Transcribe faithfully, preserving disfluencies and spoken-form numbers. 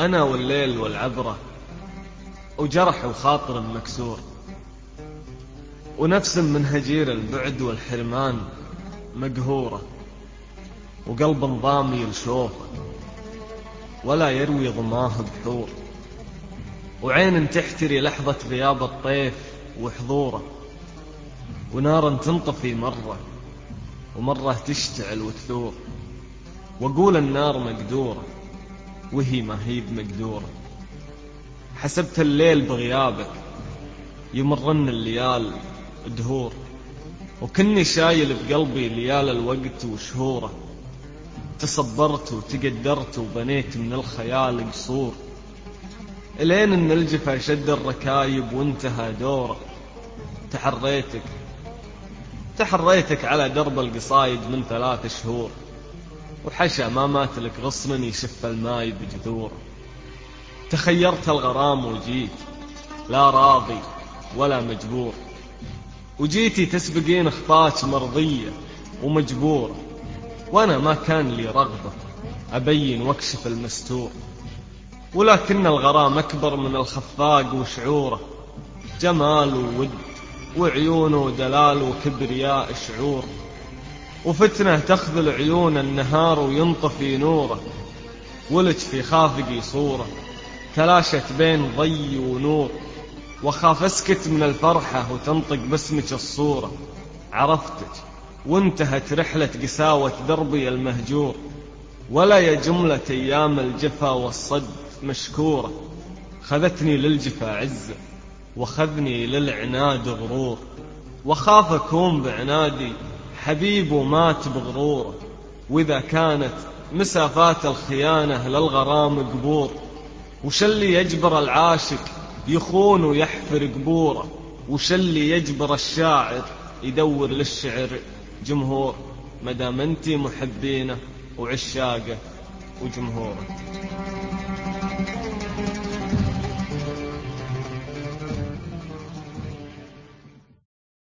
أنا والليل والعبرة، وجرح وخاطر مكسور، ونفس من هجير البعد والحرمان مقهورة، وقلب ضامي لشوفه ولا يروي ظماه بحور، وعين تحتري لحظة غياب الطيف وحضوره، ونار تنطفي مرة ومرة تشتعل وتثور، وأقول النار مقدورة وهي ما هي بمقدورة. حسبت الليل بغيابك يمرن الليال دهور، وكني شايل بقلبي ليال الوقت وشهوره، تصبرت وتقدرت وبنيت من الخيال قصور، الين ان الجفا شد الركايب وانتهى دوره. تحريتك تحريتك على درب القصايد من ثلاث شهور، وحشا ما مات لك غصن يشف الماي بجذوره. تخيرت الغرام وجيت لا راضي ولا مجبور، وجيتي تسبقين خطاك مرضية ومجبورة، وانا ما كان لي رغبة ابين واكشف المستور، ولكن الغرام اكبر من الخفاق وشعوره، جمال وود وعيونه دلال وكبرياء شعور، وفتنة تخذل عيون النهار وينطفي نوره، ولج في خافقي صورة تلاشت بين ضي ونور، وخاف اسكت من الفرحة وتنطق باسمك الصورة. عرفتك وانتهت رحلة قساوة دربي المهجور، ولا يا جملة أيام الجفا والصد مشكورة، خذتني للجفا عزة وخذني للعناد غرور، وخاف أكون بعنادي حبيب ومات بغروره، وإذا كانت مسافات الخيانة للغرام قبور، وش اللي يجبر العاشق يخون ويحفر قبوره، وش اللي يجبر الشاعر يدور للشعر جمهور، مدام انتي محبينه وعشاقه وجمهوره.